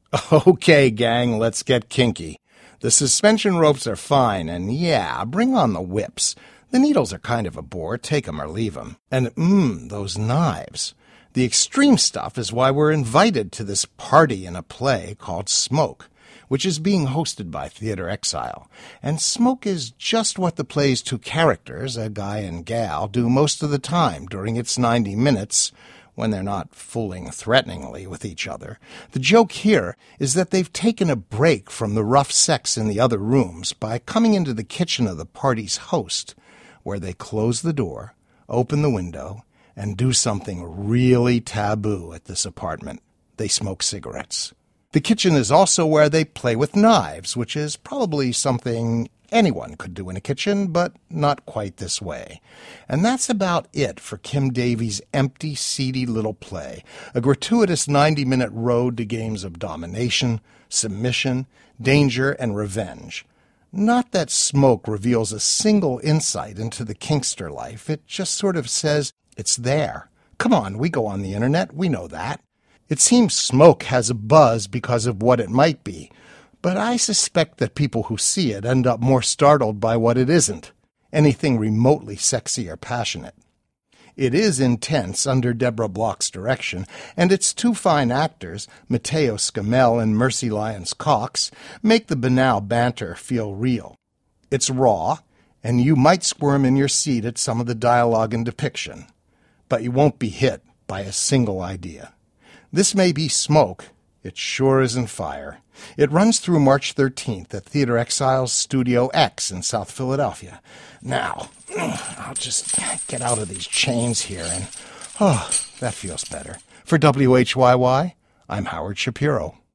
Okay, gang, let's get kinky. The suspension ropes are fine, and yeah, bring on the whips. The needles are kind of a bore, take 'em or leave 'em. And those knives. The extreme stuff is why we're invited to this party in a play called Smoke, which is being hosted by Theater Exile. And Smoke is just what the play's two characters, a guy and gal, do most of the time during its 90 minutes, when they're not fooling threateningly with each other. The joke here is that they've taken a break from the rough sex in the other rooms by coming into the kitchen of the party's host, where they close the door, open the window, and do something really taboo at this apartment. They smoke cigarettes. The kitchen is also where they play with knives, which is probably something anyone could do in a kitchen, but not quite this way. And that's about it for Kim Davies' empty, seedy little play, a gratuitous 90-minute road to games of domination, submission, danger, and revenge. Not that Smoke reveals a single insight into the Kinkster life. It just sort of says, it's there. Come on, we go on the internet, we know that. It seems Smoke has a buzz because of what it might be, but I suspect that people who see it end up more startled by what it isn't, anything remotely sexy or passionate. It is intense under Deborah Bloch's direction, and its two fine actors, Matteo Scamell and Mercy Lyons-Cox, make the banal banter feel real. It's raw, and you might squirm in your seat at some of the dialogue and depiction, but you won't be hit by a single idea. This may be Smoke. It sure isn't fire. It runs through March 13th at Theater Exile's Studio X in South Philadelphia. Now, I'll just get out of these chains here and, that feels better. For WHYY, I'm Howard Shapiro.